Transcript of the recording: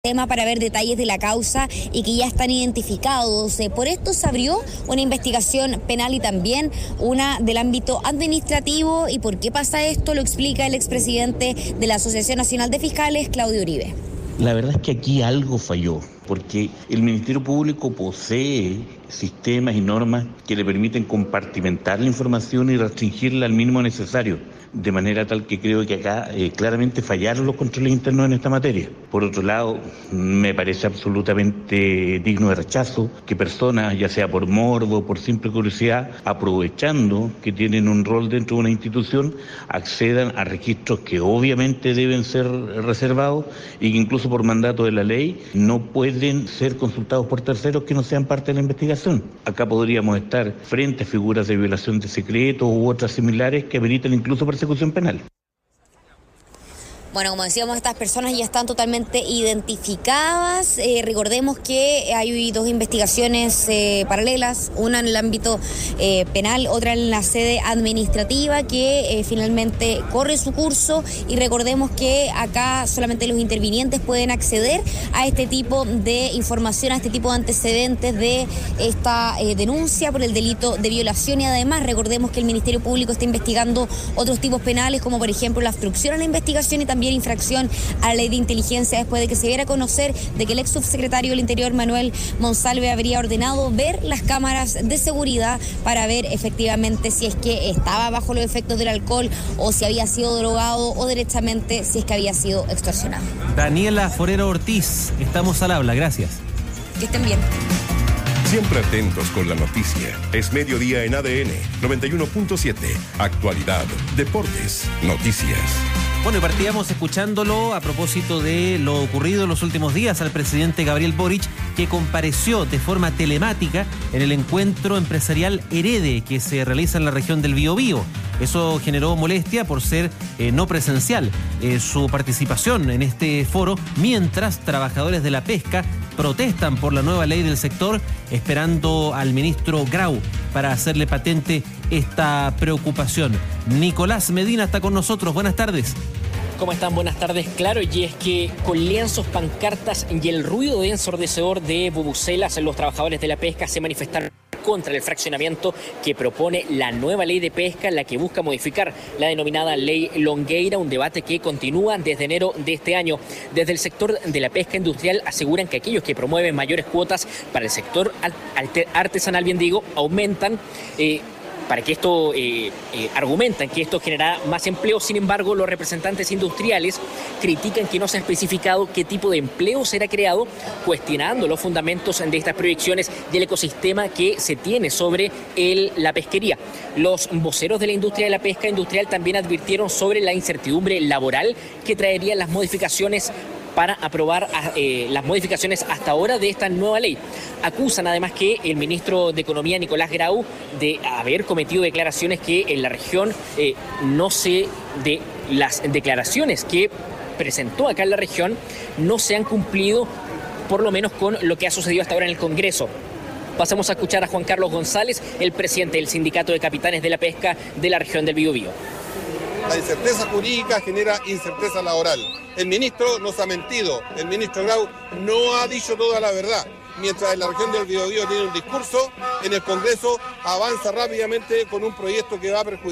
tema para ver detalles de la causa y que ya están identificados. Por esto se abrió una investigación penal y también una del ámbito administrativo. ¿Y por qué pasa esto? Lo explica el expresidente de la Asociación Nacional de Fiscales, Claudio Uribe. La verdad es que aquí algo falló, porque el Ministerio Público posee sistemas y normas que le permiten compartimentar la información y restringirla al mínimo necesario, de manera tal que creo que acá claramente fallaron los controles internos en esta materia. Por otro lado, me parece absolutamente digno de rechazo que personas, ya sea por morbo o por simple curiosidad, aprovechando que tienen un rol dentro de una institución, accedan a registros que obviamente deben ser reservados y que incluso por mandato de la ley no pueden ser consultados por terceros que no sean parte de la investigación. Acá podríamos estar frente a figuras de violación de secretos u otras similares que ameritan incluso persecución penal. Bueno, como decíamos, estas personas ya están totalmente identificadas. Recordemos que hay dos investigaciones paralelas, una en el ámbito penal, otra en la sede administrativa, que finalmente corre su curso. Y recordemos que acá solamente los intervinientes pueden acceder a este tipo de información, a este tipo de antecedentes de esta denuncia por el delito de violación. Y además recordemos que el Ministerio Público está investigando otros tipos penales, como por ejemplo la obstrucción a la investigación y también infracción a la ley de inteligencia, después de que se diera a conocer de que el ex subsecretario del Interior, Manuel Monsalve, habría ordenado ver las cámaras de seguridad para ver efectivamente si es que estaba bajo los efectos del alcohol o si había sido drogado o derechamente si es que había sido extorsionado. Daniela Forero Ortiz, estamos al habla, gracias. Que estén bien. Siempre atentos con la noticia. Es mediodía en ADN 91.7. Actualidad, deportes, noticias. Bueno, y partíamos escuchándolo a propósito de lo ocurrido en los últimos días al presidente Gabriel Boric, que compareció de forma telemática en el encuentro empresarial Herede que se realiza en la región del Biobío. Eso generó molestia por ser no presencial su participación en este foro, mientras trabajadores de la pesca protestan por la nueva ley del sector, esperando al ministro Grau para hacerle patente esta preocupación. Nicolás Medina está con nosotros. Buenas tardes. ¿Cómo están? Buenas tardes. Claro, y es que con lienzos, pancartas y el ruido de ensordecedor de bubucelas, los trabajadores de la pesca se manifestaron contra el fraccionamiento que propone la nueva ley de pesca, la que busca modificar la denominada ley Longueira, un debate que continúa desde enero de este año. Desde el sector de la pesca industrial aseguran que aquellos que promueven mayores cuotas para el sector artesanal, bien digo, aumentan para que esto argumentan que esto generará más empleo. Sin embargo, los representantes industriales critican que no se ha especificado qué tipo de empleo será creado, cuestionando los fundamentos de estas proyecciones y el ecosistema que se tiene sobre la pesquería. Los voceros de la industria de la pesca industrial también advirtieron sobre la incertidumbre laboral que traerían las modificaciones para aprobar las modificaciones hasta ahora de esta nueva ley. Acusan además que el ministro de Economía, Nicolás Grau, de haber cometido declaraciones que en la región de las declaraciones que presentó acá en la región no se han cumplido, por lo menos con lo que ha sucedido hasta ahora en el Congreso. Pasamos a escuchar a Juan Carlos González, el presidente del Sindicato de Capitanes de la Pesca de la región del Biobío. La incerteza jurídica genera incerteza laboral. El ministro nos ha mentido, el ministro Grau no ha dicho toda la verdad. Mientras en la región del Biobío tiene un discurso, en el Congreso avanza rápidamente con un proyecto que va a perjudicar